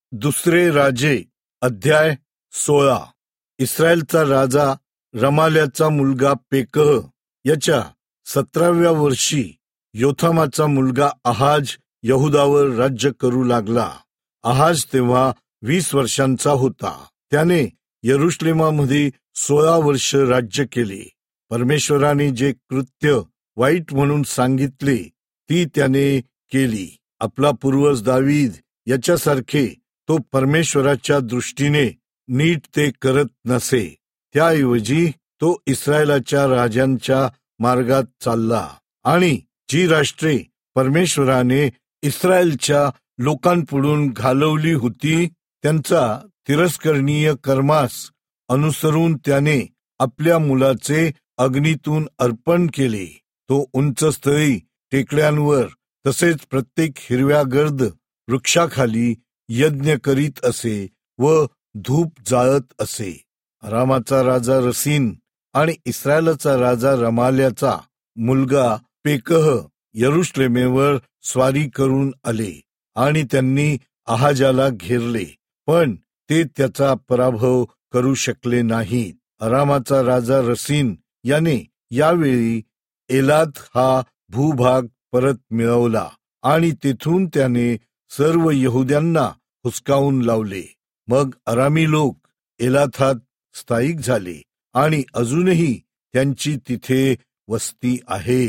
दुसरे राजे अध्याय 16. इस्रायलचा राजा रमाल्याचा मुलगा पेकह याच्या 17व्या वर्षी योथामाचा मुलगा आहाज यहुदावर राज्य करू लागला. आहाज तेव्हा 20 वर्षांचा होता. त्याने यरुशलेमामध्ये 16 वर्ष राज्य केले. परमेश्वराने जे कृत्य वाईट म्हणून सांगितले ती त्याने केली. आपला पूर्वज दावीद याच्यासारखे तो परमेश्वराच्या दृष्टीने नीट ते करत नसे. त्याऐवजी तो इस्रायलाच्या राजांच्या मार्गात चालला आणि जी राष्ट्रे परमेश्वराने इस्रायलच्या लोकांपुढून घालवली होती त्यांचा तिरस्करणीय कर्मास अनुसरून त्याने आपल्या मुलाचे अग्नीतून अर्पण केले. तो उंच स्थळी, टेकड्यांवर तसेच प्रत्येक हिरव्यागर्द वृक्षाखाली यज्ञ करीत असे व धूप जाळत असे. अरामाचा राजा रसीन आणि इस्रायलचा राजा रमाल्याचा मुलगा पेकह यरुशलेमेवर स्वारी करून आले आणि त्यांनी आहाजाला घेरले, पण ते त्याचा पराभव करू शकले नाहीत. अरामाचा राजा रसीन याने यावेळी एलात हा भूभाग परत मिळवला आणि तेथून त्याने सर्व यहुद्यांना हुसकावून लावले. मग अरामी लोक एलाथात स्थायिक झाले आणि अजूनही त्यांची तिथे वस्ती आहे.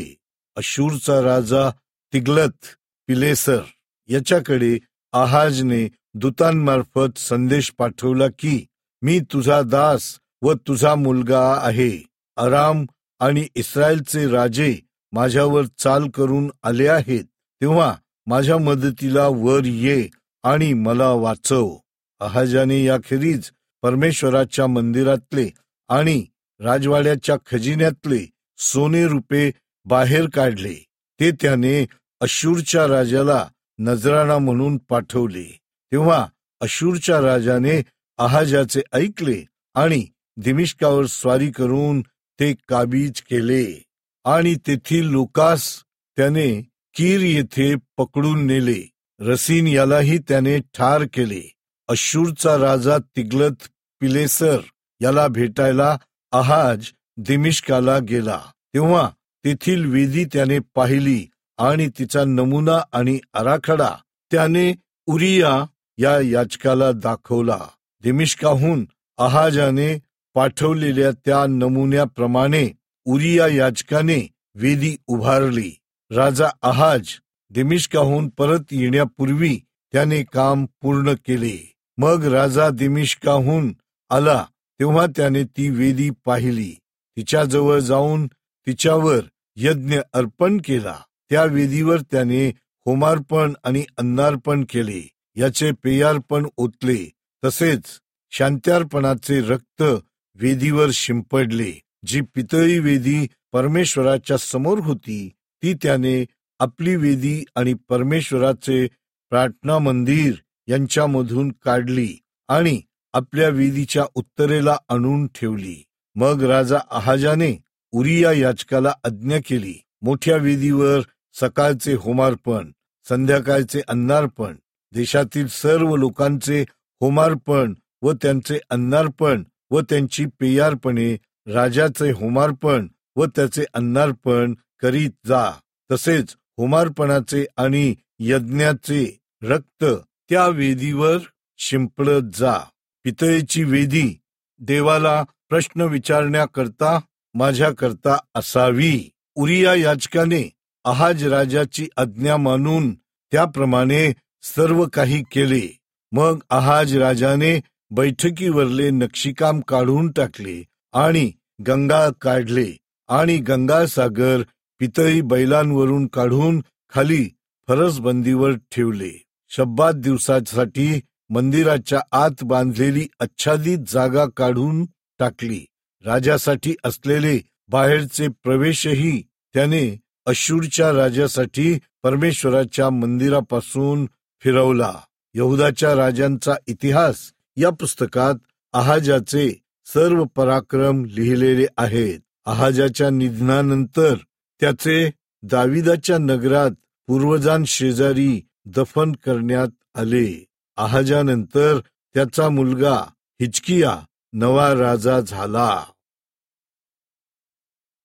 अशूरचा राजा तिग्लत पिलेसर याच्याकडे आहाजने दूतांमार्फत संदेश पाठवला की मी तुझा दास व तुझा मुलगा आहे. अराम आणि इस्रायलचे राजे माझ्यावर चाल करून आले आहेत, तेव्हा माझ्या मदतीला वर ये आणि मला वाचव. आहाजाने याखेरीज परमेश्वराच्या मंदिरातले आणि राजवाड्याच्या खजिन्यातले सोने रुपे बाहेर काढले. ते त्याने अशूरच्या राजाला नजराणा म्हणून पाठवले. तेव्हा अशूरच्या राजाने आहाजाचे ऐकले आणि दिमिश्कावर स्वारी करून ते काबीज केले आणि तेथील लोकास त्याने कीर येथे पकडून नेले. रसीन यालाही त्याने ठार केले. अशूरचा राजा तिग्लत पिलेसर याला भेटायला आहाज दिमिश्काला गेला. तेव्हा तेथील वेदी त्याने पाहिली आणि तिचा नमुना आणि आराखडा त्याने उरिया या याजकाला दाखवला. दिमिश्काहून आहाजाने पाठवलेल्या त्या नमुन्याप्रमाणे उरिया याजकाने वेदी उभारली. राजा आहाज दिमिश्काहून परत येण्यापूर्वी त्याने काम पूर्ण केले. मग राजा दिमिश्काहून आला तेव्हा त्याने ती वेदी पाहिली. तिच्याजवळ जाऊन तिच्यावर यज्ञ अर्पण केला. त्या वेदीवर त्याने होमार्पण आणि अन्नार्पण केले. याचे पेयार्पण ओतले. तसेच शांत्यार्पणाचे रक्त वेदीवर शिंपडले. जी पितळी वेदी परमेश्वराच्या समोर होती ती त्याने आपली वेदी आणि परमेश्वराचे प्रार्थना मंदिर यांच्यामधून काढली आणि आपल्या वेदीच्या उत्तरेला आणून ठेवली. मग राजा आहाजाने उरिया याजकाला आज्ञा केली, मोठ्या वेदीवर सकाळचे होमार्पण, संध्याकाळचे अन्नार्पण, देशातील सर्व लोकांचे होमार्पण व त्यांचे अन्नार्पण व त्यांची पेयार्पणे, राजाचे होमार्पण व त्याचे अन्नार्पण करीत जा. तसेच होमार्पणाचे आणि यज्ञाचे रक्त त्या वेदीवर शिंपडत जा. पितळेची वेदी देवाला प्रश्न विचारण्याकरता माझ्याकरता असावी. उरिया याजकाने आहाज राजाची आज्ञा मानून त्याप्रमाणे सर्व काही केले. मग आहाज राजाने बैठकीवरले नक्षीकाम काढून टाकले आणि गंगा काढले आणि गंगासागर पितळी बैलांवरून काढून खाली फरसबंदीवर ठेवले. शब्बात दिवसासाठी मंदिराच्या आत बांधलेली आच्छादित जागा काढून टाकली. राजासाठी असलेले बाहेरचे प्रवेशही त्याने अशूरच्या राजासाठी परमेश्वराच्या मंदिरापासून फिरवला. यहुदाच्या राजांचा इतिहास या पुस्तकात आहाजाचे सर्व पराक्रम लिहिलेले आहेत. आहाजाच्या निधनानंतर त्याचे दाविदाच्या नगरात पूर्वजांशेजारी दफन करण्यात आले. आहाजानंतर त्याचा मुलगा हिजकिया नवा राजा झाला.